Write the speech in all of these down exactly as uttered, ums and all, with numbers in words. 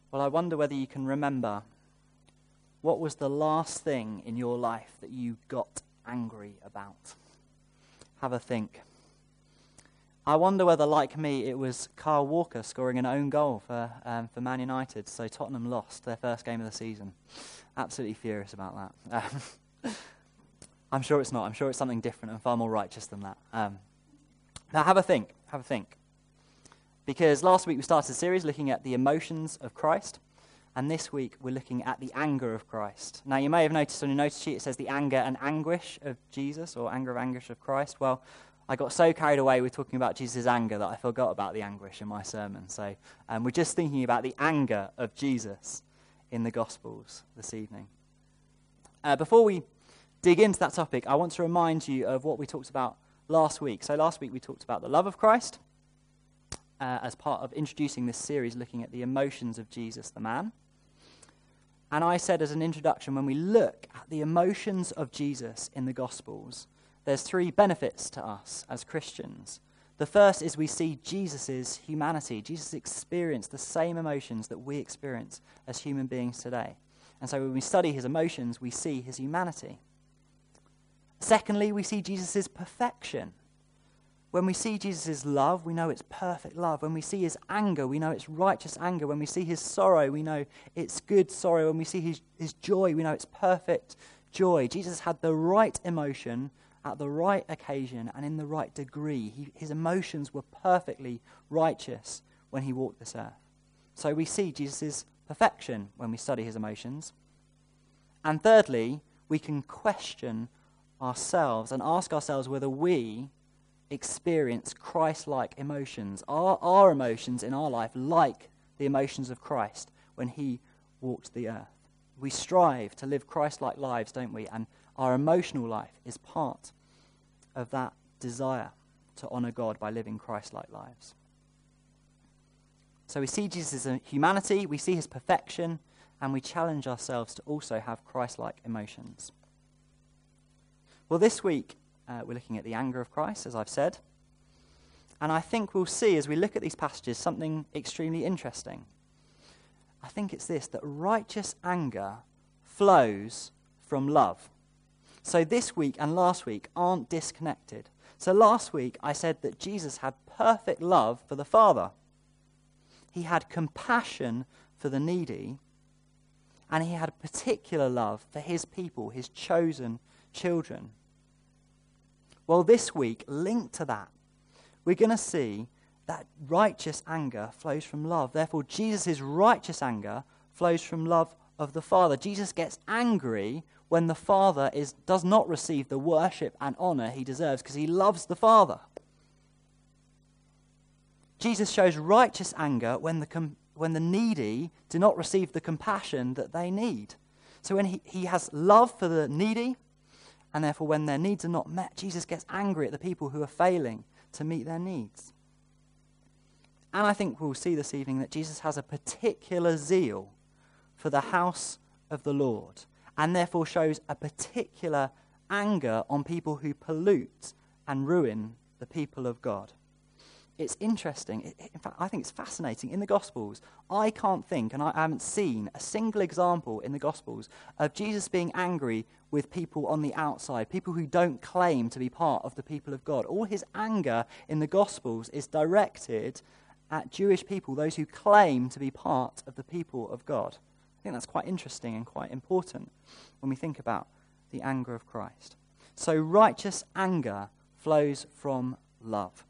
Well, I wonder whether you can remember what was the last thing in your life that you got angry about. Have a think. I wonder whether, like me, it was Kyle Walker scoring an own goal for um, for Man United, so Tottenham lost their first game of the season. Absolutely furious about that. Um, I'm sure it's not. I'm sure it's something different and far more righteous than that. Um, now, have a think. Have a think. Because last week we started a series looking at the emotions of Christ, and this week we're looking at the anger of Christ. Now, you may have noticed on your notice sheet it says the anger and anguish of Jesus, or anger of anguish of Christ. Well, I got so carried away with talking about Jesus' anger that I forgot about the anguish in my sermon. So um, we're just thinking about the anger of Jesus in the Gospels this evening. Uh, before we dig into that topic, I want to remind you of what we talked about last week. So last week we talked about the love of Christ uh, as part of introducing this series looking at the emotions of Jesus, the man. And I said as an introduction, when we look at the emotions of Jesus in the Gospels, there's three benefits to us as Christians. The first is we see Jesus' humanity. Jesus experienced the same emotions that we experience as human beings today. And so when we study his emotions, we see his humanity. Secondly, we see Jesus' perfection. When we see Jesus' love, we know it's perfect love. When we see his anger, we know it's righteous anger. When we see his sorrow, we know it's good sorrow. When we see his, his joy, we know it's perfect joy. Jesus had the right emotion at the right occasion and in the right degree. He, his emotions were perfectly righteous when he walked this earth. So we see Jesus' perfection when we study his emotions. And thirdly, we can question ourselves and ask ourselves whether we experience Christ-like emotions. Are our emotions in our life like the emotions of Christ when he walked the earth? We strive to live Christ-like lives, don't we? And our emotional life is part of that desire to honor God by living Christ-like lives. So we see Jesus' humanity, we see his perfection, and we challenge ourselves to also have Christ-like emotions. Well, this week, uh, we're looking at the anger of Christ, as I've said. And I think we'll see, as we look at these passages, something extremely interesting. I think it's this, that righteous anger flows from love. So this week and last week aren't disconnected. So last week I said that Jesus had perfect love for the Father. He had compassion for the needy, and he had a particular love for his people, his chosen children. Well, this week, linked to that, we're going to see that righteous anger flows from love. Therefore, Jesus' righteous anger flows from love of the Father. Jesus gets angry when the Father is does not receive the worship and honor he deserves because he loves the Father. Jesus shows righteous anger when the com- when the needy do not receive the compassion that they need. So when he, he has love for the needy, and therefore when their needs are not met, Jesus gets angry at the people who are failing to meet their needs. And I think we'll see this evening that Jesus has a particular zeal for the house of the Lord, and therefore shows a particular anger on people who pollute and ruin the people of God. It's interesting. In fact, I think it's fascinating. In the Gospels, I can't think, and I haven't seen, a single example in the Gospels of Jesus being angry with people on the outside, people who don't claim to be part of the people of God. All his anger in the Gospels is directed at Jewish people, those who claim to be part of the people of God. I think that's quite interesting and quite important when we think about the anger of Christ. So righteous anger flows from love.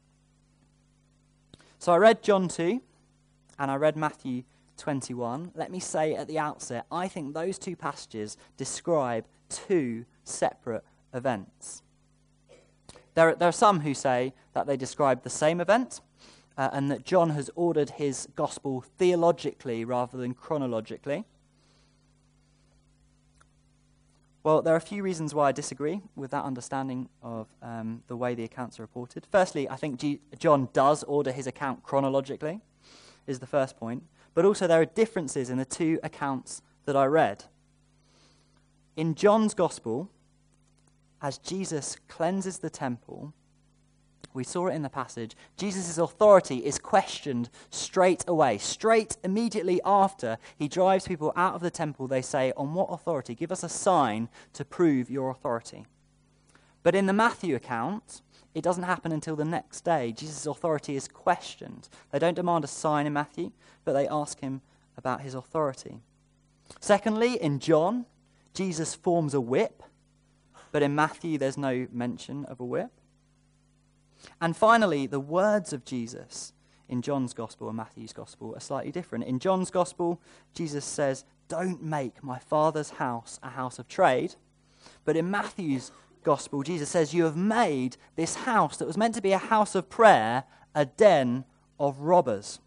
So I read John two, and I read Matthew twenty-one. Let me say at the outset, I think those two passages describe two separate events. There are, there are some who say that they describe the same event, uh, and that John has ordered his gospel theologically rather than chronologically. Well, there are a few reasons why I disagree with that understanding of um, the way the accounts are reported. Firstly, I think G- John does order his account chronologically, is the first point. But also there are differences in the two accounts that I read. In John's gospel, as Jesus cleanses the temple, We saw it in the passage. Jesus' authority is questioned straight away. Straight immediately after he drives people out of the temple, they say, on what authority? Give us a sign to prove your authority. But in the Matthew account, it doesn't happen until the next day. Jesus' authority is questioned. They don't demand a sign in Matthew, but they ask him about his authority. Secondly, in John, Jesus forms a whip, but in Matthew there's no mention of a whip. And finally, the words of Jesus in John's Gospel and Matthew's Gospel are slightly different. In John's Gospel, Jesus says, "Don't make my Father's house a house of trade." But in Matthew's Gospel, Jesus says, "You have made this house that was meant to be a house of prayer a den of robbers."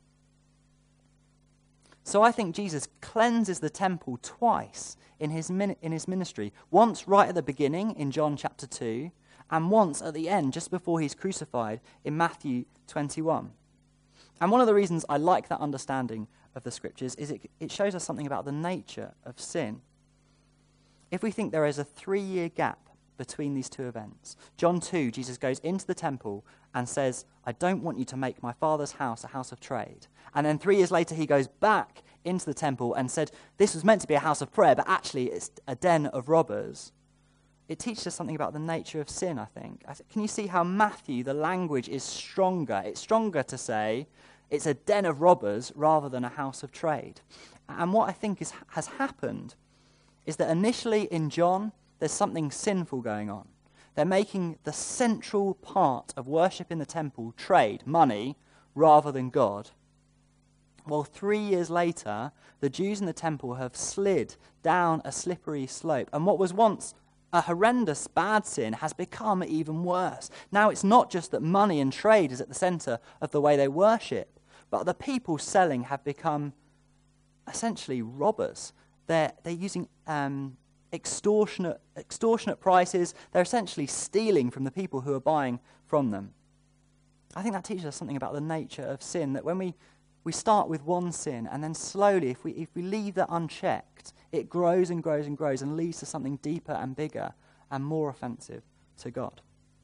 So I think Jesus cleanses the temple twice in his min- in his ministry. Once right at the beginning in John chapter two, and once at the end, just before he's crucified, in Matthew twenty-one. And one of the reasons I like that understanding of the scriptures is it, it shows us something about the nature of sin. If we think there is a three-year gap between these two events, John two, Jesus goes into the temple and says, "I don't want you to make my Father's house a house of trade." And then three years later, he goes back into the temple and said, "This was meant to be a house of prayer, but actually it's a den of robbers." It teaches us something about the nature of sin, I think. I th- Can you see how Matthew, the language is stronger? It's stronger to say it's a den of robbers rather than a house of trade. And what I think is, has happened is that initially in John, there's something sinful going on. They're making the central part of worship in the temple trade, money, rather than God. Well, three years later, the Jews in the temple have slid down a slippery slope. And what was once a horrendous bad sin has become even worse. Now it's not just that money and trade is at the center of the way they worship, but the people selling have become essentially robbers. They're, they're using um, extortionate, extortionate prices. They're essentially stealing from the people who are buying from them. I think that teaches us something about the nature of sin, that when we We start with one sin, and then slowly, if we if we leave that unchecked, it grows and grows and grows and leads to something deeper and bigger and more offensive to God.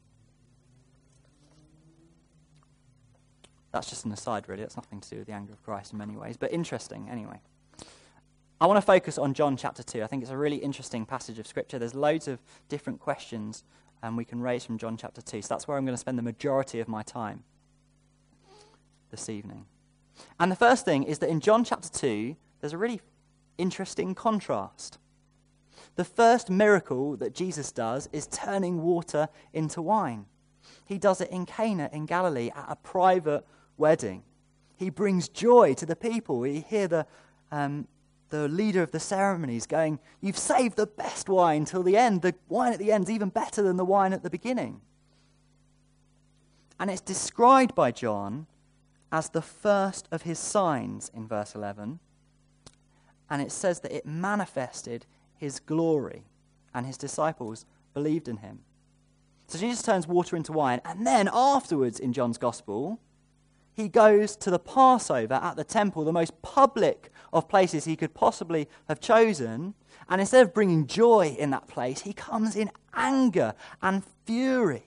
That's just an aside, really. That's nothing to do with the anger of Christ in many ways, but interesting anyway. I want to focus on John chapter two. I think it's a really interesting passage of Scripture. There's loads of different questions um, we can raise from John chapter two, so that's where I'm going to spend the majority of my time this evening. And the first thing is that in John chapter two, there's a really interesting contrast. The first miracle that Jesus does is turning water into wine. He does it in Cana in Galilee at a private wedding. He brings joy to the people. We hear the, um, the leader of the ceremonies going, "You've saved the best wine till the end. The wine at the end is even better than the wine at the beginning." And it's described by John as the first of his signs in verse eleven. And it says that it manifested his glory, and his disciples believed in him. So Jesus turns water into wine, and then afterwards in John's Gospel, he goes to the Passover at the temple, the most public of places he could possibly have chosen, and instead of bringing joy in that place, he comes in anger and fury.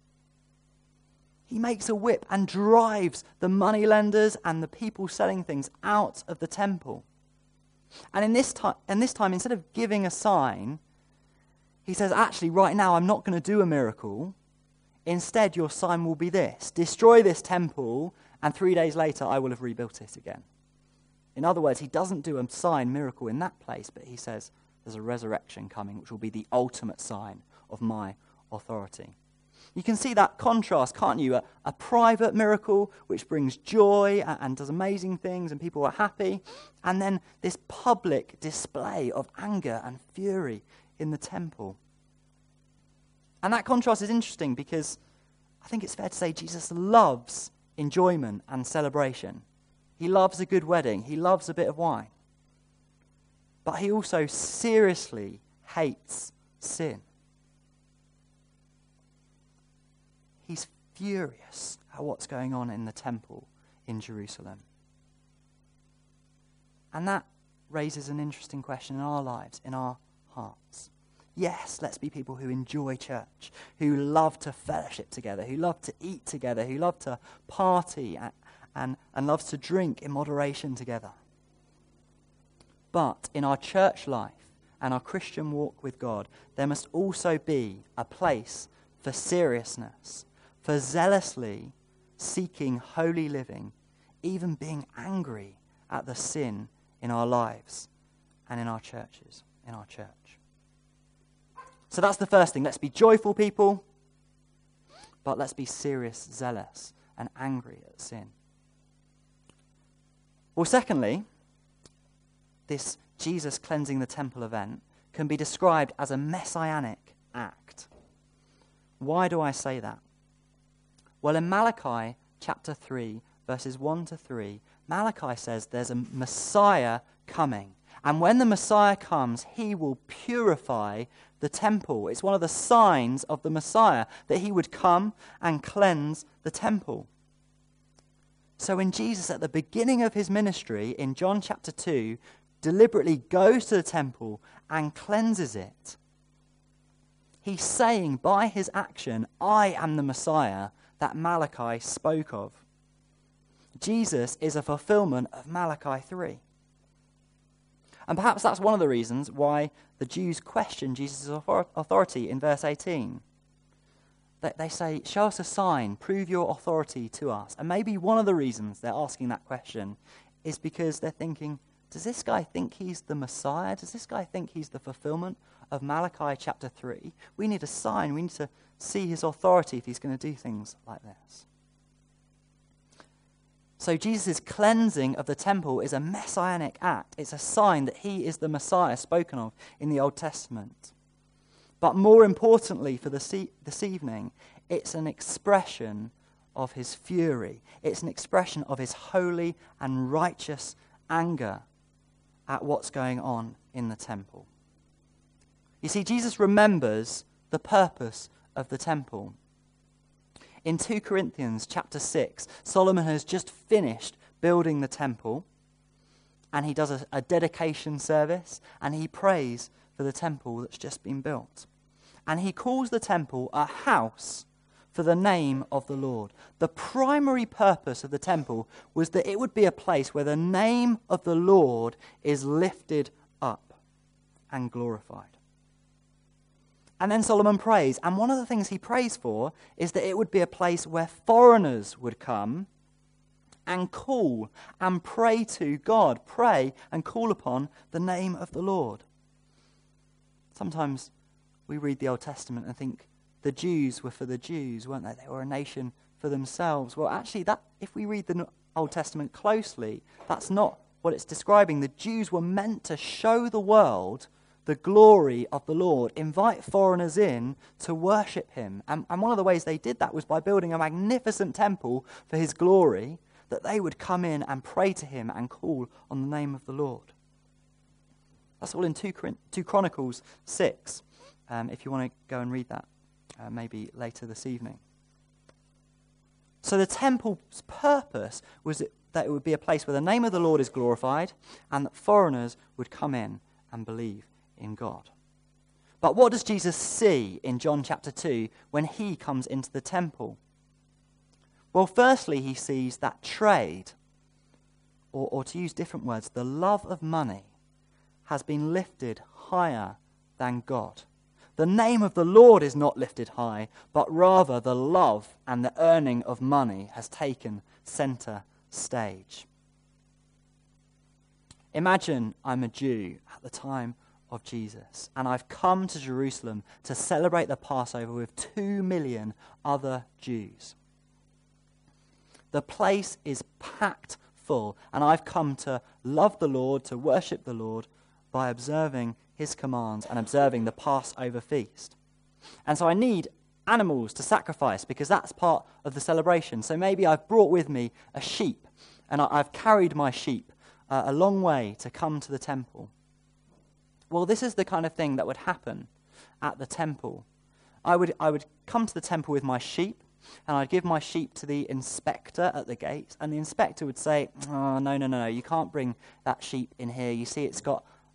He makes a whip and drives the moneylenders and the people selling things out of the temple. And in this time, and this time, instead of giving a sign, he says, actually, right now, I'm not going to do a miracle. Instead, your sign will be this: destroy this temple, and three days later, I will have rebuilt it again. In other words, he doesn't do a sign miracle in that place, but he says, there's a resurrection coming, which will be the ultimate sign of my authority. You can see that contrast, can't you? A, a private miracle which brings joy and, and does amazing things and people are happy. And then this public display of anger and fury in the temple. And that contrast is interesting because I think it's fair to say Jesus loves enjoyment and celebration. He loves a good wedding. He loves a bit of wine. But he also seriously hates sin. He's furious at what's going on in the temple in Jerusalem. And that raises an interesting question in our lives, in our hearts. Yes, let's be people who enjoy church, who love to fellowship together, who love to eat together, who love to party and, and, and loves to drink in moderation together. But in our church life and our Christian walk with God, there must also be a place for seriousness, for zealously seeking holy living, even being angry at the sin in our lives and in our churches, in our church. So that's the first thing. Let's be joyful people, but let's be serious, zealous, and angry at sin. Well, secondly, this Jesus cleansing the temple event can be described as a messianic act. Why do I say that? Well, in Malachi chapter three, verses one to three, Malachi says there's a Messiah coming. And when the Messiah comes, he will purify the temple. It's one of the signs of the Messiah that he would come and cleanse the temple. So when Jesus, at the beginning of his ministry, in John chapter two, deliberately goes to the temple and cleanses it, he's saying by his action, I am the Messiah that Malachi spoke of. Jesus is a fulfillment of Malachi three. And perhaps that's one of the reasons why the Jews question Jesus' authority in verse eighteen. They say, show us a sign, prove your authority to us. And maybe one of the reasons they're asking that question is because they're thinking, does this guy think he's the Messiah? Does this guy think he's the fulfillment of Malachi chapter three? We need a sign. We need to see his authority if he's going to do things like this. So Jesus' cleansing of the temple is a messianic act. It's a sign that he is the Messiah spoken of in the Old Testament. But more importantly for this, e- this evening, it's an expression of his fury. It's an expression of his holy and righteous anger at what's going on in the temple. You see, Jesus remembers the purpose of the temple. In two Corinthians chapter six, Solomon has just finished building the temple, and he does a, a dedication service, and he prays for the temple that's just been built. And he calls the temple a house for the name of the Lord. The primary purpose of the temple was that it would be a place where the name of the Lord is lifted up and glorified. And then Solomon prays, and one of the things he prays for is that it would be a place where foreigners would come and call and pray to God, pray and call upon the name of the Lord. Sometimes we read the Old Testament and think the Jews were for the Jews, weren't they? They were a nation for themselves. Well, actually, that if we read the Old Testament closely, that's not what it's describing. The Jews were meant to show the world the glory of the Lord, invite foreigners in to worship him. And, and one of the ways they did that was by building a magnificent temple for his glory, that they would come in and pray to him and call on the name of the Lord. That's all in two Chronicles six, um, if you want to go and read that, uh, maybe later this evening. So the temple's purpose was that it would be a place where the name of the Lord is glorified and that foreigners would come in and believe in God. But what does Jesus see in John chapter two when he comes into the temple? Well, firstly, he sees that trade, or, or to use different words, the love of money has been lifted higher than God. The name of the Lord is not lifted high, but rather the love and the earning of money has taken center stage. Imagine I'm a Jew at the time of Jesus, and I've come to Jerusalem to celebrate the Passover with two million other Jews. The place is packed full, and I've come to love the Lord, to worship the Lord by observing his commands and observing the Passover feast. And so I need animals to sacrifice because that's part of the celebration. So maybe I've brought with me a sheep, and I've carried my sheep uh, a long way to come to the temple. Well, this is the kind of thing that would happen at the temple. I would I would come to the temple with my sheep, and I'd give my sheep to the inspector at the gate, and the inspector would say, oh, no, no, no, no, you can't bring that sheep in here. You see, it's got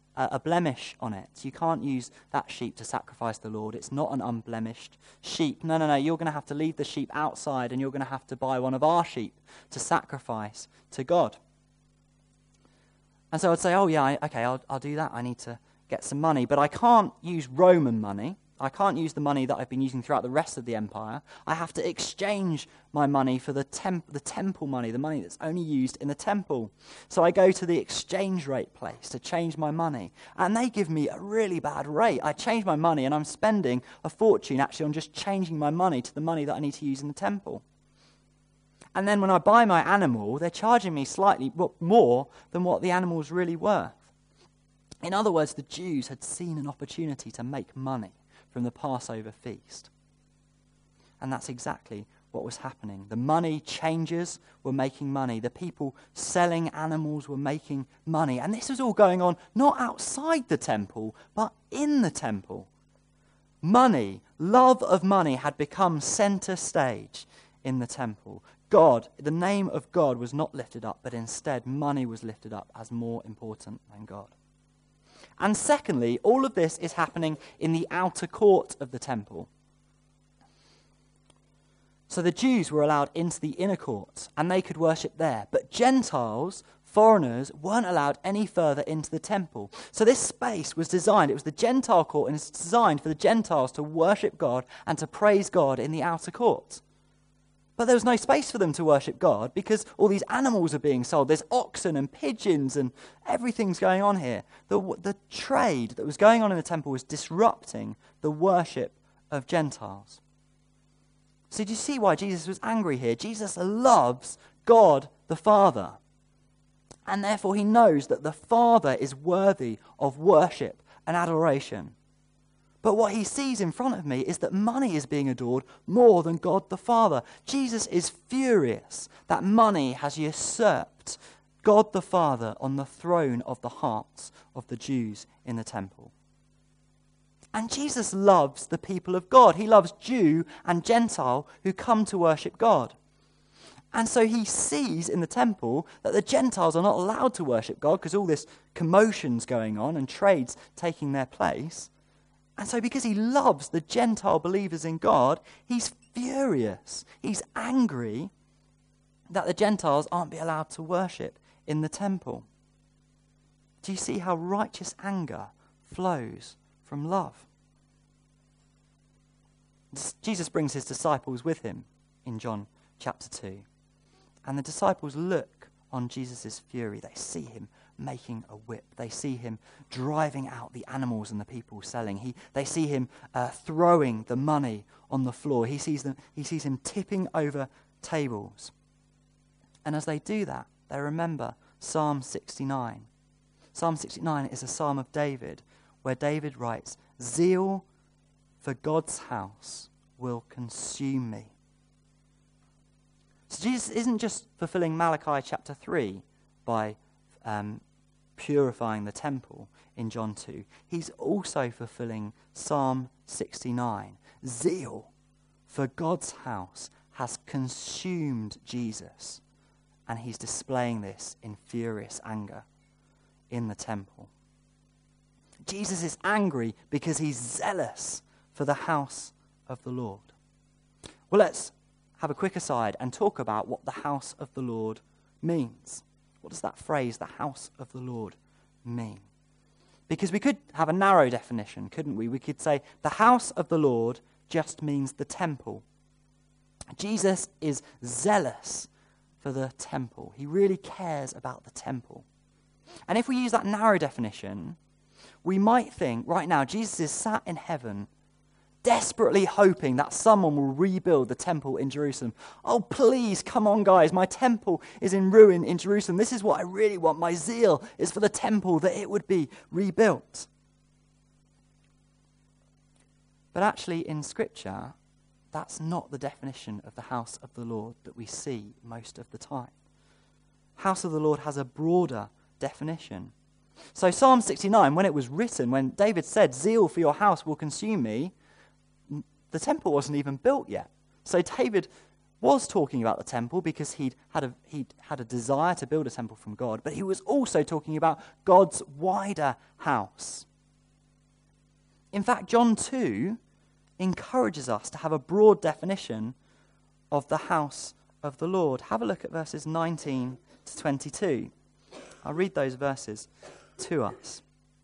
a, a blemish on it. You can't use that sheep to sacrifice the Lord. It's not an unblemished sheep. No, no, no. You're going to have to leave the sheep outside, and you're going to have to buy one of our sheep to sacrifice to God. And so I'd say, oh yeah, I, okay, I'll, I'll do that. I need to get some money. But I can't use Roman money. I can't use the money that I've been using throughout the rest of the empire. I have to exchange my money for the, temp- the temple money, the money that's only used in the temple. So I go to the exchange rate place to change my money. And they give me a really bad rate. I change my money and I'm spending a fortune actually on just changing my money to the money that I need to use in the temple. And then when I buy my animal, they're charging me slightly more than what the animal's really worth. In other words, the Jews had seen an opportunity to make money from the Passover feast. And that's exactly what was happening. The money changers were making money. The people selling animals were making money. And this was all going on not outside the temple, but in the temple. Money, love of money had become center stage in the temple. God, the name of God was not lifted up, but instead money was lifted up as more important than God. And secondly, all of this is happening in the outer court of the temple. So the Jews were allowed into the inner court, and they could worship there. But Gentiles, foreigners, weren't allowed any further into the temple. So this space was designed, it was the Gentile court, and it's designed for the Gentiles to worship God and to praise God in the outer court. But there was no space for them to worship God because all these animals are being sold. There's oxen and pigeons and everything's going on here. The, the trade that was going on in the temple was disrupting the worship of Gentiles. So do you see why Jesus was angry here? Jesus loves God the Father. And therefore he knows that the Father is worthy of worship and adoration. But what he sees in front of me is that money is being adored more than God the Father. Jesus is furious that money has usurped God the Father on the throne of the hearts of the Jews in the temple. And Jesus loves the people of God. He loves Jew and Gentile who come to worship God. And so he sees in the temple that the Gentiles are not allowed to worship God because all this commotion's going on and trade's taking their place. And so because he loves the Gentile believers in God, he's furious. He's angry that the Gentiles aren't be allowed to worship in the temple. Do you see how righteous anger flows from love? Jesus brings his disciples with him in John chapter two. And the disciples look on Jesus' fury. They see him making a whip. They see him driving out the animals and the people selling. He, they see him uh, throwing the money on the floor. He sees them. He sees him tipping over tables. And as they do that, they remember Psalm sixty-nine. Psalm sixty-nine is a psalm of David, where David writes, "Zeal for God's house will consume me." So Jesus isn't just fulfilling Malachi chapter three by um, purifying the temple in John two. He's also fulfilling Psalm sixty-nine. Zeal for God's house has consumed Jesus, and he's displaying this in furious anger in the temple. Jesus is angry because he's zealous for the house of the Lord. Well, let's have a quick aside and talk about what the house of the Lord means. What does that phrase, the house of the Lord, mean? Because we could have a narrow definition, couldn't we? We could say the house of the Lord just means the temple. Jesus is zealous for the temple. He really cares about the temple. And if we use that narrow definition, we might think, right now, Jesus is sat in heaven desperately hoping that someone will rebuild the temple in Jerusalem. Oh, please, come on, guys. My temple is in ruin in Jerusalem. This is what I really want. My zeal is for the temple, that it would be rebuilt. But actually, in Scripture, that's not the definition of the house of the Lord that we see most of the time. House of the Lord has a broader definition. So Psalm sixty-nine, when it was written, when David said, "Zeal for your house will consume me," the temple wasn't even built yet. So David was talking about the temple because he'd had a, he'd had a desire to build a temple from God, but he was also talking about God's wider house. In fact, John two encourages us to have a broad definition of the house of the Lord. Have a look at verses nineteen to twenty-two. I'll read those verses to us.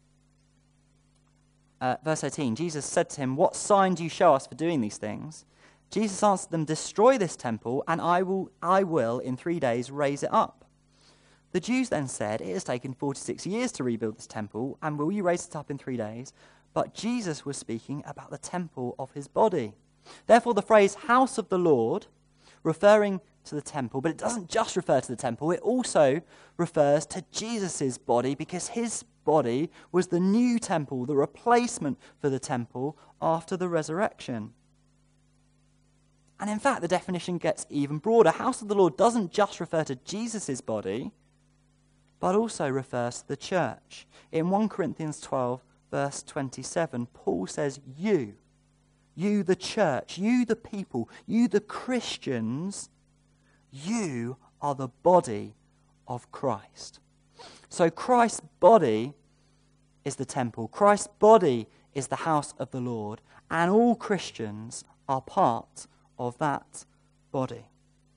Uh, verse eighteen, Jesus said to him, "What sign do you show us for doing these things?" Jesus answered them, "Destroy this temple, and I will, I will in three days raise it up." The Jews then said, "It has taken forty-six years to rebuild this temple, and will you raise it up in three days?" But Jesus was speaking about the temple of his body. Therefore, the phrase "house of the Lord," referring to the temple, but it doesn't just refer to the temple, it also refers to Jesus' body, because his body was the new temple, the replacement for the temple after the resurrection. And in fact, the definition gets even broader. House of the Lord doesn't just refer to Jesus' body, but also refers to the church. In First Corinthians twelve, verse twenty-seven, Paul says, you, you the church, you the people, you the Christians, you are the body of Christ. So Christ's body is the temple. Christ's body is the house of the Lord, and all Christians are part of that body.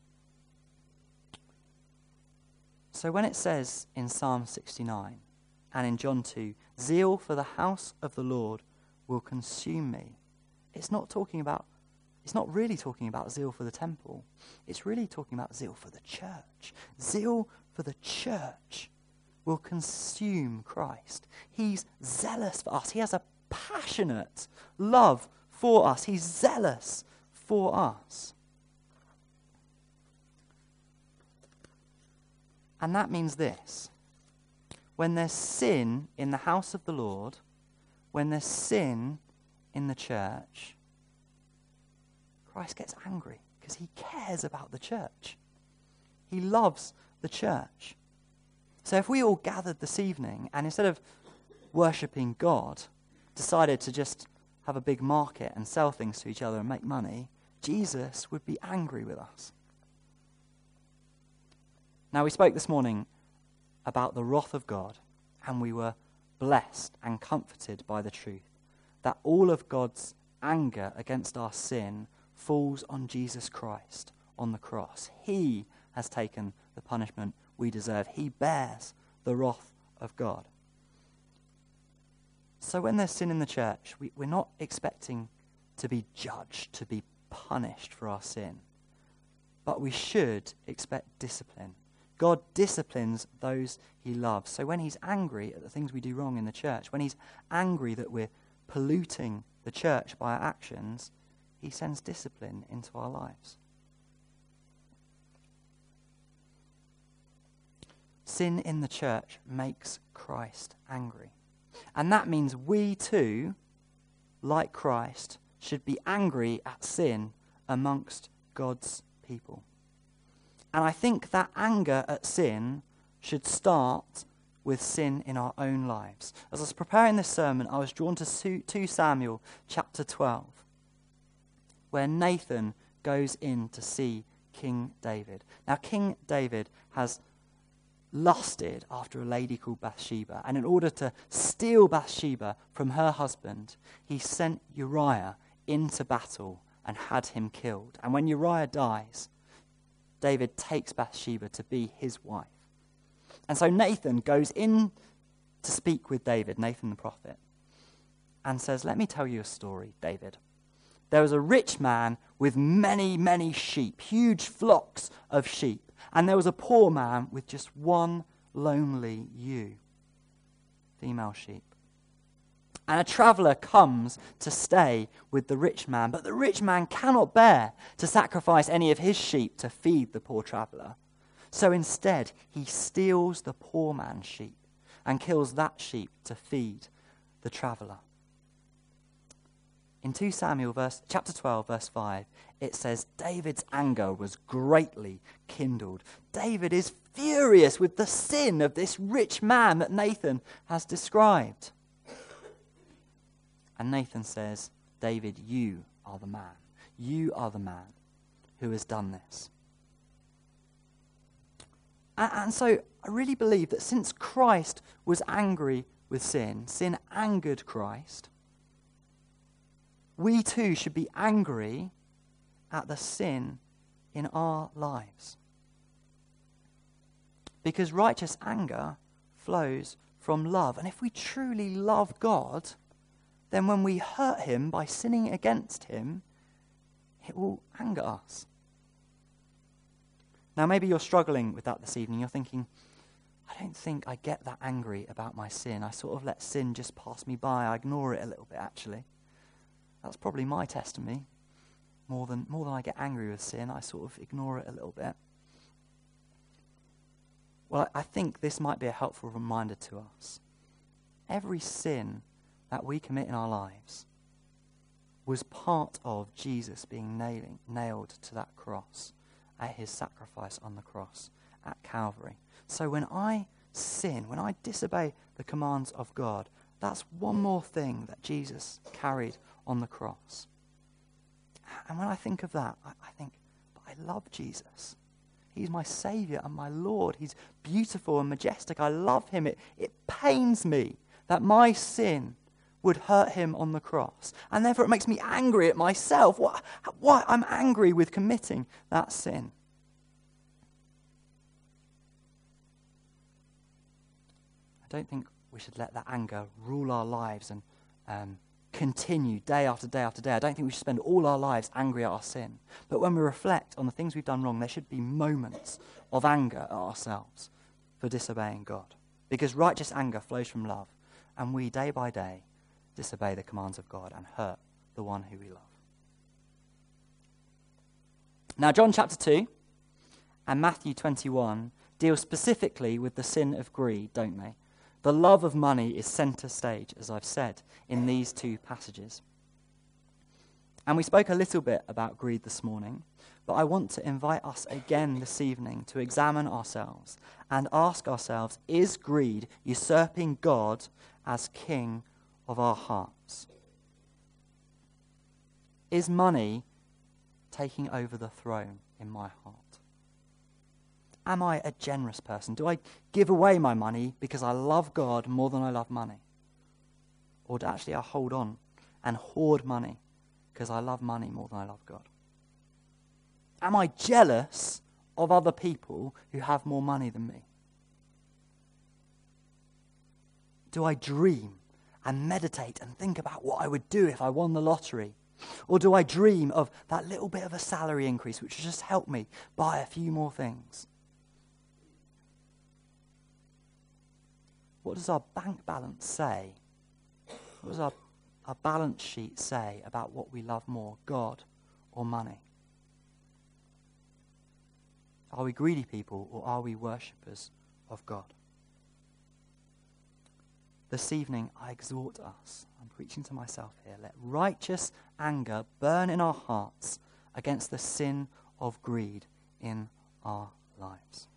So when it says in Psalm sixty-nine and in John two, "Zeal for the house of the Lord will consume me," it's not talking about, it's not really talking about zeal for the temple. It's really talking about zeal for the church. Zeal for the church will consume Christ. He's zealous for us. He has a passionate love for us. He's zealous for us. And that means this: when there's sin in the house of the Lord, when there's sin in the church, Christ gets angry because he cares about the church. He loves the church. So if we all gathered this evening and instead of worshipping God, decided to just have a big market and sell things to each other and make money, Jesus would be angry with us. Now, we spoke this morning about the wrath of God, and we were blessed and comforted by the truth that all of God's anger against our sin falls on Jesus Christ on the cross. He has taken the punishment we deserve. He bears the wrath of God. So when there's sin in the church, we, we're not expecting to be judged, to be punished for our sin, but we should expect discipline. God disciplines those he loves. So when he's angry at the things we do wrong in the church, when he's angry that we're polluting the church by our actions, he sends discipline into our lives. Sin in the church makes Christ angry. And that means we too, like Christ, should be angry at sin amongst God's people. And I think that anger at sin should start with sin in our own lives. As I was preparing this sermon, I was drawn to Second Samuel chapter twelve, where Nathan goes in to see King David. Now, King David has lusted after a lady called Bathsheba, and in order to steal Bathsheba from her husband, he sent Uriah into battle and had him killed. And when Uriah dies, David takes Bathsheba to be his wife. And so Nathan goes in to speak with David, Nathan the prophet, and says, "Let me tell you a story, David. There was a rich man with many, many sheep, huge flocks of sheep. And there was a poor man with just one lonely ewe, female sheep. And a traveller comes to stay with the rich man, but the rich man cannot bear to sacrifice any of his sheep to feed the poor traveller. So instead, he steals the poor man's sheep and kills that sheep to feed the traveller." In Second Samuel verse, chapter twelve, verse five, it says, David's anger was greatly kindled. David is furious with the sin of this rich man that Nathan has described. And Nathan says, "David, you are the man. You are the man. who has done this. And, and so I really believe that since Christ was angry with sin, sin angered Christ, we too should be angry at the sin in our lives. Because righteous anger flows from love. And if we truly love God, then when we hurt him by sinning against him, it will anger us. Now, maybe you're struggling with that this evening. You're thinking, I don't think I get that angry about my sin. I sort of let sin just pass me by. I ignore it a little bit, actually. That's probably my testimony. More than, more than I get angry with sin, I sort of ignore it a little bit. Well, I think this might be a helpful reminder to us. Every sin that we commit in our lives was part of Jesus being nailing, nailed to that cross at his sacrifice on the cross at Calvary. So when I sin, when I disobey the commands of God, that's one more thing that Jesus carried on the cross. And when I think of that, I, I think, but I love Jesus. He's my Saviour and my Lord. He's beautiful and majestic. I love him. It, it pains me that my sin would hurt him on the cross. And therefore it makes me angry at myself. Why, why I'm angry with committing that sin. I don't think we should let that anger rule our lives and um, continue day after day after day. I don't think we should spend all our lives angry at our sin. But when we reflect on the things we've done wrong, there should be moments of anger at ourselves for disobeying God. Because righteous anger flows from love, and we, day by day, disobey the commands of God and hurt the one who we love. Now, John chapter two and Matthew twenty-one deal specifically with the sin of greed, don't they? The love of money is center stage, as I've said, in these two passages. And we spoke a little bit about greed this morning, but I want to invite us again this evening to examine ourselves and ask ourselves, is greed usurping God as king of our hearts? Is money taking over the throne in my heart? Am I a generous person? Do I give away my money because I love God more than I love money? Or do actually I hold on and hoard money because I love money more than I love God? Am I jealous of other people who have more money than me? Do I dream and meditate and think about what I would do if I won the lottery? Or do I dream of that little bit of a salary increase which would just help me buy a few more things? What does our bank balance say? What does our, our balance sheet say about what we love more, God or money? Are we greedy people or are we worshippers of God? This evening, I exhort us, I'm preaching to myself here, let righteous anger burn in our hearts against the sin of greed in our lives.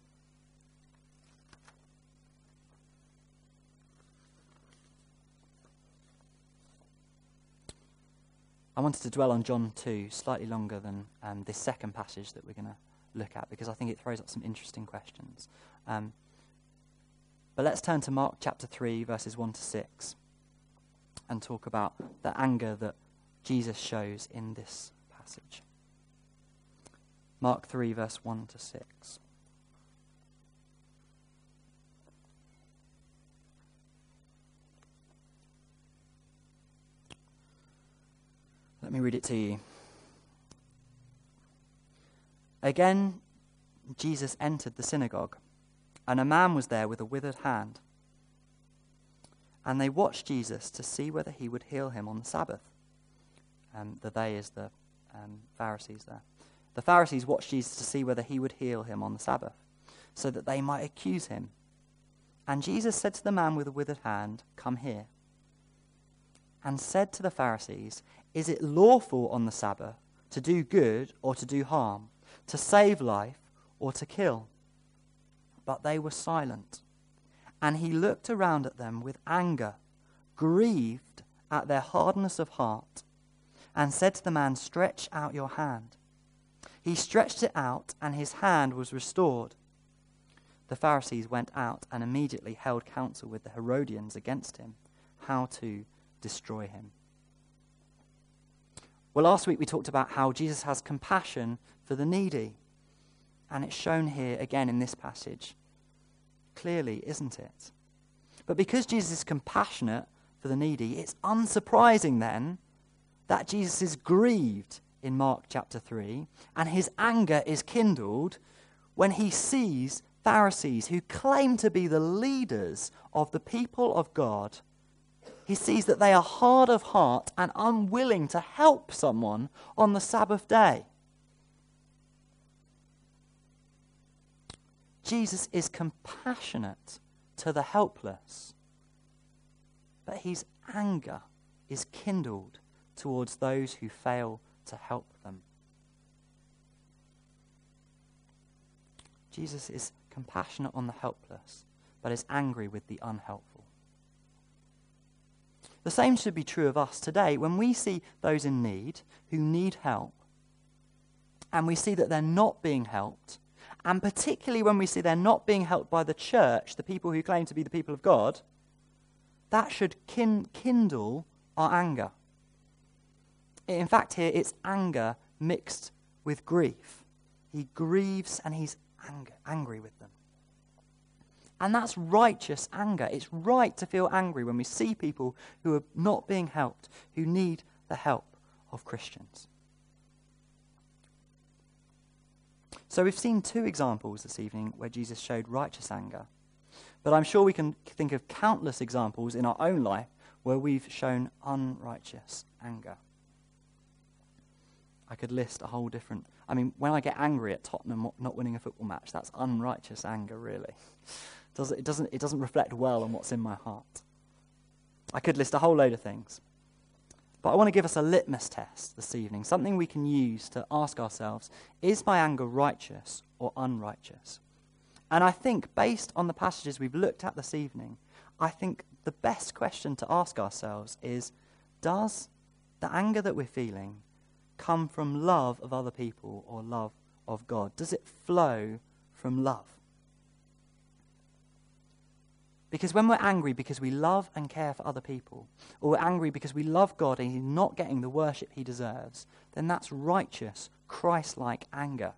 I wanted to dwell on John two slightly longer than um, this second passage that we're going to look at, because I think it throws up some interesting questions. Um, but let's turn to Mark chapter three, verses one to six, and talk about the anger that Jesus shows in this passage. Mark three, verse one to six. Let me read it to you. Again, Jesus entered the synagogue, and a man was there with a withered hand. And they watched Jesus to see whether he would heal him on the Sabbath. Um, the they is the um, Pharisees there. The Pharisees watched Jesus to see whether he would heal him on the Sabbath, so that they might accuse him. And Jesus said to the man with the withered hand, "Come here." And said to the Pharisees, "Is it lawful on the Sabbath to do good or to do harm, to save life or to kill?" But they were silent. And he looked around at them with anger, grieved at their hardness of heart, and said to the man, "Stretch out your hand." He stretched it out, and his hand was restored. The Pharisees went out and immediately held counsel with the Herodians against him, how to destroy him. Well, last week we talked about how Jesus has compassion for the needy. And it's shown here again in this passage. Clearly, isn't it? But because Jesus is compassionate for the needy, it's unsurprising then that Jesus is grieved in Mark chapter three, and his anger is kindled when he sees Pharisees who claim to be the leaders of the people of God. He sees that they are hard of heart and unwilling to help someone on the Sabbath day. Jesus is compassionate to the helpless, but his anger is kindled towards those who fail to help them. Jesus is compassionate on the helpless, but is angry with the unhelpful. The same should be true of us today. When we see those in need, who need help, and we see that they're not being helped, and particularly when we see they're not being helped by the church, the people who claim to be the people of God, that should kin- kindle our anger. In fact, here it's anger mixed with grief. He grieves and he's ang- angry with them. And that's righteous anger. It's right to feel angry when we see people who are not being helped, who need the help of Christians. So we've seen two examples this evening where Jesus showed righteous anger. But I'm sure we can think of countless examples in our own life where we've shown unrighteous anger. I could list a whole different... I mean, when I get angry at Tottenham not winning a football match, that's unrighteous anger, really. Does it, it doesn't, it doesn't reflect well on what's in my heart. I could list a whole load of things. But I want to give us a litmus test this evening, something we can use to ask ourselves, is my anger righteous or unrighteous? And I think, based on the passages we've looked at this evening, I think the best question to ask ourselves is, does the anger that we're feeling come from love of other people or love of God? Does it flow from love? Because when we're angry because we love and care for other people, or we're angry because we love God and he's not getting the worship he deserves, then that's righteous, Christ-like anger.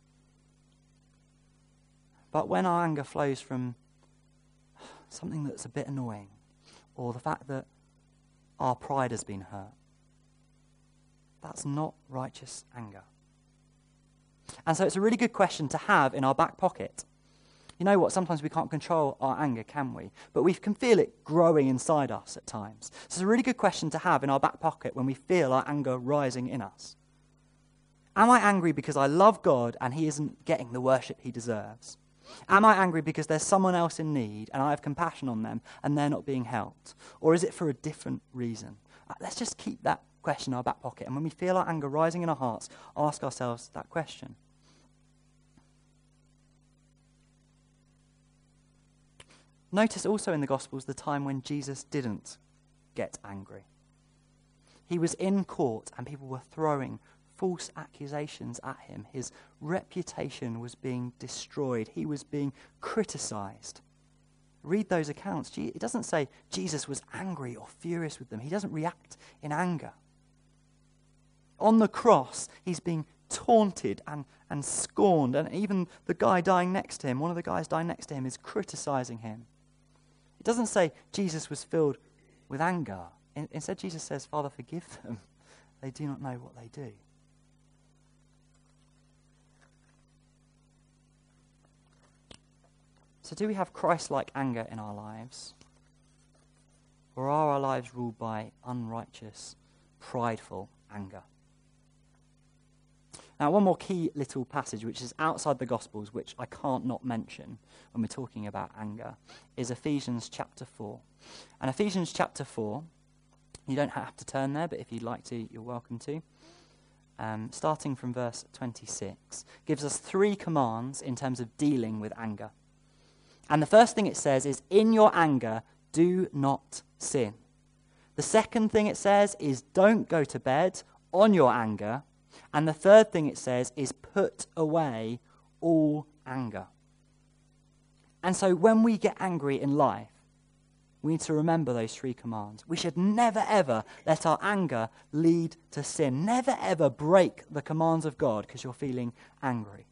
But when our anger flows from something that's a bit annoying, or the fact that our pride has been hurt, that's not righteous anger. And so it's a really good question to have in our back pocket. You know what? Sometimes we can't control our anger, can we? But we can feel it growing inside us at times. So it's a really good question to have in our back pocket when we feel our anger rising in us. Am I angry because I love God and he isn't getting the worship he deserves? Am I angry because there's someone else in need and I have compassion on them and they're not being helped? Or is it for a different reason? Uh, let's just keep that question in our back pocket. And when we feel our anger rising in our hearts, ask ourselves that question. Notice also in the Gospels the time when Jesus didn't get angry. He was in court and people were throwing false accusations at him. His reputation was being destroyed. He was being criticized. Read those accounts. It doesn't say Jesus was angry or furious with them. He doesn't react in anger. On the cross, he's being taunted and, and scorned, and even the guy dying next to him, one of the guys dying next to him, is criticizing him. It doesn't say Jesus was filled with anger. Instead, Jesus says, Father, forgive them. They do not know what they do. So do we have Christ-like anger in our lives? Or are our lives ruled by unrighteous, prideful anger? Now, one more key little passage, which is outside the Gospels, which I can't not mention when we're talking about anger, is Ephesians chapter four. And Ephesians chapter four, you don't have to turn there, but if you'd like to, you're welcome to. Um, starting from verse twenty-six, gives us three commands in terms of dealing with anger. And the first thing it says is, in your anger, do not sin. The second thing it says is, don't go to bed on your anger. And the third thing it says is put away all anger. And so when we get angry in life, we need to remember those three commands. We should never, ever let our anger lead to sin. Never, ever break the commands of God because you're feeling angry.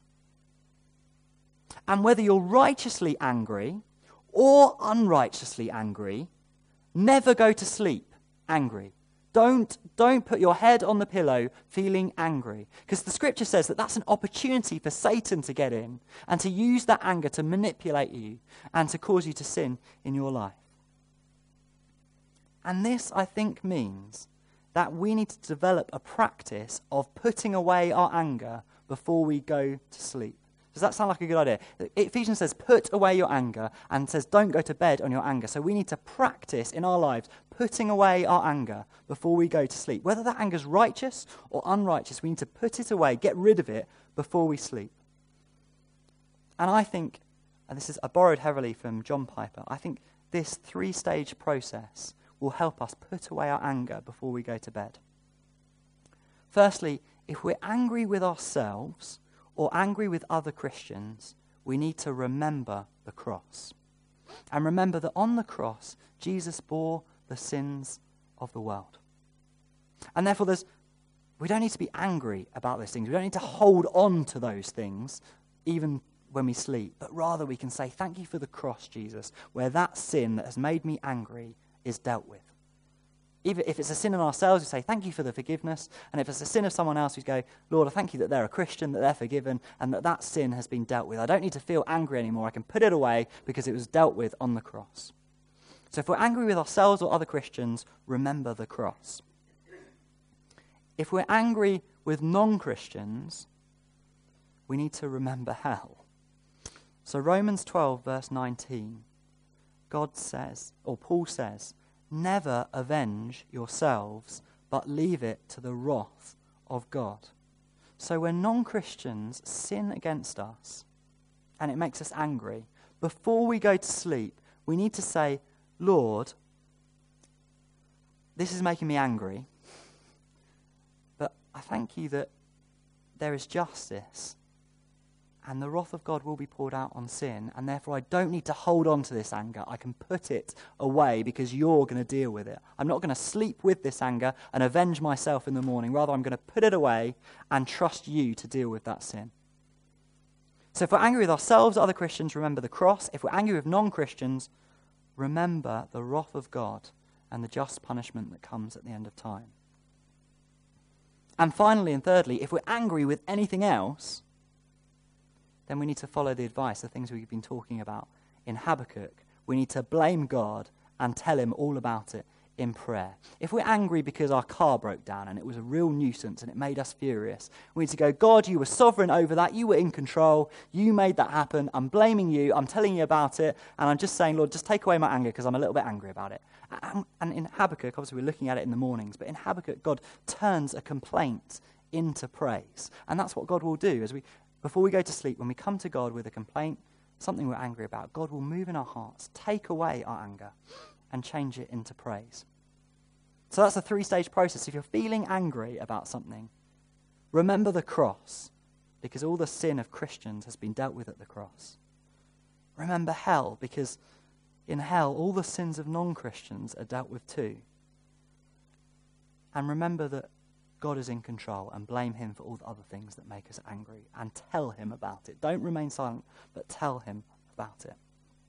And whether you're righteously angry or unrighteously angry, never go to sleep angry. Don't, don't put your head on the pillow feeling angry. Because the scripture says that that's an opportunity for Satan to get in and to use that anger to manipulate you and to cause you to sin in your life. And this, I think, means that we need to develop a practice of putting away our anger before we go to sleep. Does that sound like a good idea? Ephesians says, put away your anger, and says, don't go to bed on your anger. So we need to practice in our lives putting away our anger before we go to sleep. Whether that anger is righteous or unrighteous, we need to put it away, get rid of it before we sleep. And I think, and this is, I borrowed heavily from John Piper, I think this three-stage process will help us put away our anger before we go to bed. Firstly, if we're angry with ourselves or angry with other Christians, we need to remember the cross. And remember that on the cross, Jesus bore the sins of the world. And therefore, there's, we don't need to be angry about those things. We don't need to hold on to those things, even when we sleep. But rather, we can say, thank you for the cross, Jesus, where that sin that has made me angry is dealt with. Even if it's a sin in ourselves, we say, thank you for the forgiveness. And if it's a sin of someone else, we go, Lord, I thank you that they're a Christian, that they're forgiven, and that that sin has been dealt with. I don't need to feel angry anymore. I can put it away because it was dealt with on the cross. So if we're angry with ourselves or other Christians, remember the cross. If we're angry with non-Christians, we need to remember hell. So Romans twelve, verse nineteen, God says, or Paul says, never avenge yourselves, but leave it to the wrath of God. So when non-Christians sin against us, and it makes us angry, before we go to sleep, we need to say, Lord, this is making me angry, but I thank you that there is justice, and the wrath of God will be poured out on sin, and therefore I don't need to hold on to this anger. I can put it away because you're going to deal with it. I'm not going to sleep with this anger and avenge myself in the morning. Rather, I'm going to put it away and trust you to deal with that sin. So if we're angry with ourselves, other Christians, remember the cross. If we're angry with non-Christians, remember the wrath of God and the just punishment that comes at the end of time. And finally and thirdly, if we're angry with anything else, then we need to follow the advice, the things we've been talking about in Habakkuk. We need to blame God and tell him all about it in prayer. If we're angry because our car broke down and it was a real nuisance and it made us furious, we need to go, God, you were sovereign over that. You were in control. You made that happen. I'm blaming you. I'm telling you about it. And I'm just saying, Lord, just take away my anger because I'm a little bit angry about it. And, and in Habakkuk, obviously we're looking at it in the mornings, but in Habakkuk, God turns a complaint into praise. And that's what God will do as we Before we go to sleep, when we come to God with a complaint, something we're angry about, God will move in our hearts, take away our anger, and change it into praise. So that's a three-stage process. If you're feeling angry about something, remember the cross, because all the sin of Christians has been dealt with at the cross. Remember hell, because in hell, all the sins of non-Christians are dealt with too. And remember that God is in control, and blame him for all the other things that make us angry, and tell him about it. Don't remain silent, but tell him about it.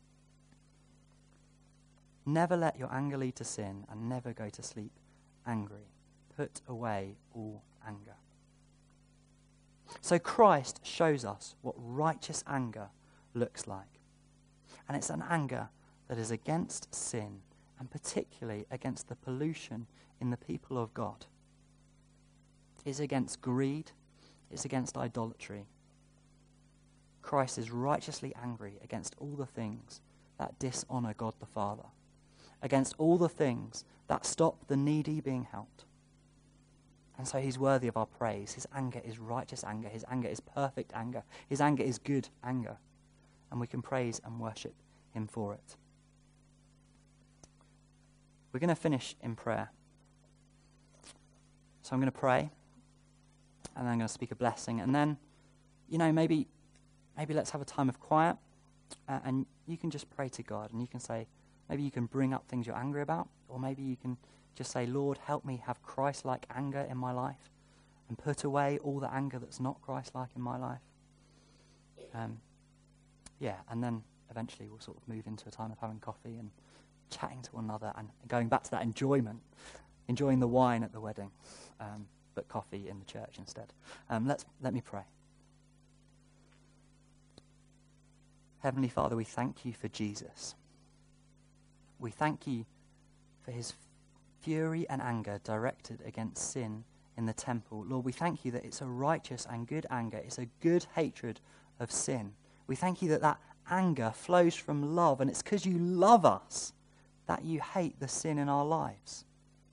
Never let your anger lead to sin, and never go to sleep angry. Put away all anger. So Christ shows us what righteous anger looks like. And it's an anger that is against sin, and particularly against the pollution in the people of God. It's against greed. It's against idolatry. Christ is righteously angry against all the things that dishonor God the Father, against all the things that stop the needy being helped. And so he's worthy of our praise. His anger is righteous anger. His anger is perfect anger. His anger is good anger. And we can praise and worship him for it. We're going to finish in prayer. So I'm going to pray. and then I'm going to speak a blessing. And then, you know, maybe maybe let's have a time of quiet, uh, and you can just pray to God, and you can say, maybe you can bring up things you're angry about, or maybe you can just say, Lord, help me have Christ-like anger in my life, and put away all the anger that's not Christ-like in my life. Um, yeah, and then eventually we'll sort of move into a time of having coffee and chatting to one another and going back to that enjoyment, enjoying the wine at the wedding, um, but coffee in the church instead. Um, let's let me pray. Heavenly Father, we thank you for Jesus. We thank you for his fury and anger directed against sin in the temple. Lord, we thank you that it's a righteous and good anger. It's a good hatred of sin. We thank you that that anger flows from love, and it's because you love us that you hate the sin in our lives.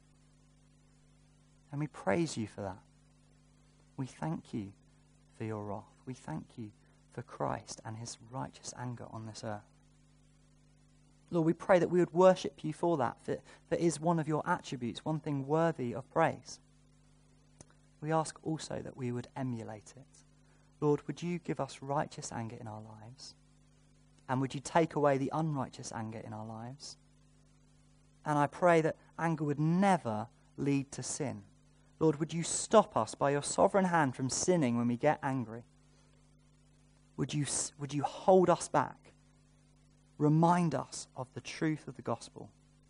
And we praise you for that. We thank you for your wrath. We thank you for Christ and his righteous anger on this earth. Lord, we pray that we would worship you for that, for that is one of your attributes, one thing worthy of praise. We ask also that we would emulate it. Lord, would you give us righteous anger in our lives? And would you take away the unrighteous anger in our lives? And I pray that anger would never lead to sin. Lord, would you stop us by your sovereign hand from sinning when we get angry? Would you, would you hold us back? Remind us of the truth of the gospel.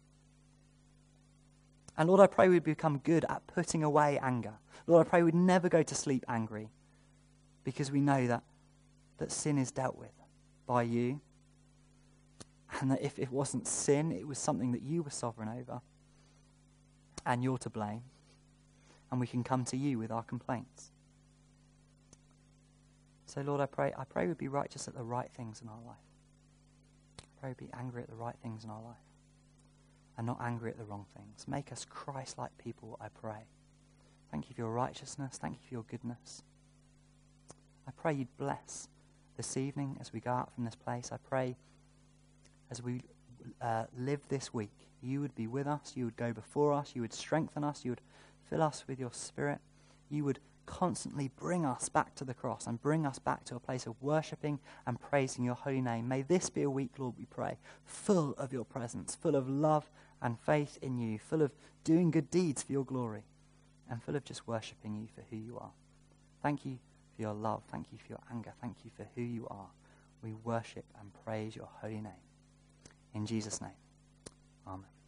And Lord, I pray we'd become good at putting away anger. Lord, I pray we'd never go to sleep angry, because we know that, that sin is dealt with by you, and that if it wasn't sin, it was something that you were sovereign over, and you're to blame, and we can come to you with our complaints. So Lord, I pray I pray we'd be righteous at the right things in our life. I pray we'd be angry at the right things in our life, and not angry at the wrong things. Make us Christ-like people, I pray. Thank you for your righteousness. Thank you for your goodness. I pray you'd bless this evening as we go out from this place. I pray as we uh, live this week, you would be with us, you would go before us, you would strengthen us, you would fill us with your Spirit. You would constantly bring us back to the cross and bring us back to a place of worshipping and praising your holy name. May this be a week, Lord, we pray, full of your presence, full of love and faith in you, full of doing good deeds for your glory, and full of just worshipping you for who you are. Thank you for your love. Thank you for your anger. Thank you for who you are. We worship and praise your holy name. In Jesus' name, amen.